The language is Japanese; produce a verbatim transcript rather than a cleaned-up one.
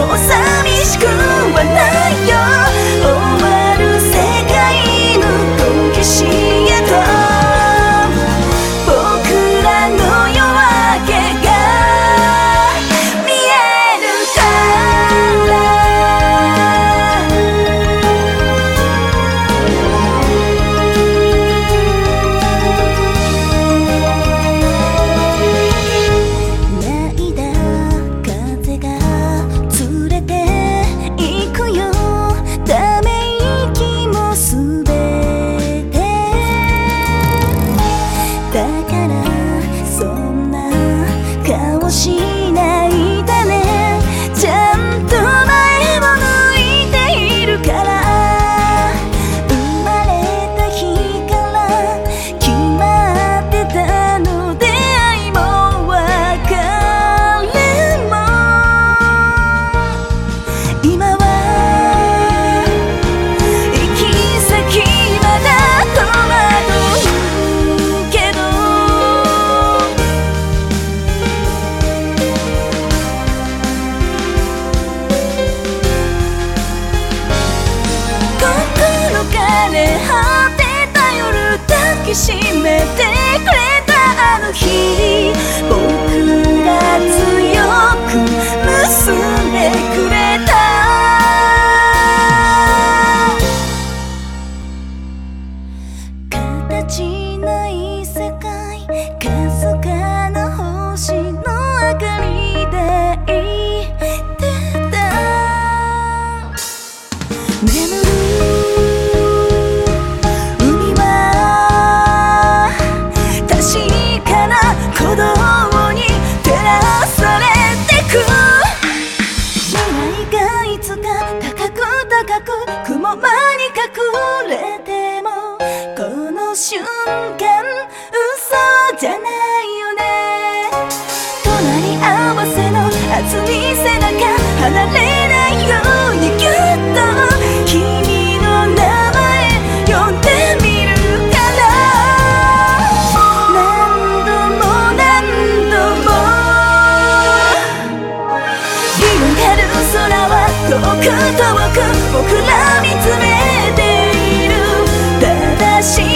もう寂しくはないよ。終わる世界向こう岸へと僕らの夜明けが見えるからしないでね。ちゃんと前を向いているから。生まれた日から決まってたの出会いも別れも。今は行き先まだ戸惑うけど果てた夜抱きしめてくれたあの日、僕ら強く結んでくれた。形ない世界、かすかな星の明かりで抱いてた。眠る鼓動に照らされてく。未来がいつか高く高く雲間に隠れても、この瞬間嘘じゃないよね。隣り合わせの熱い背中離れないようにぎゅっと君の名前呼んでみる。遠く遠く僕ら見つめている。正しい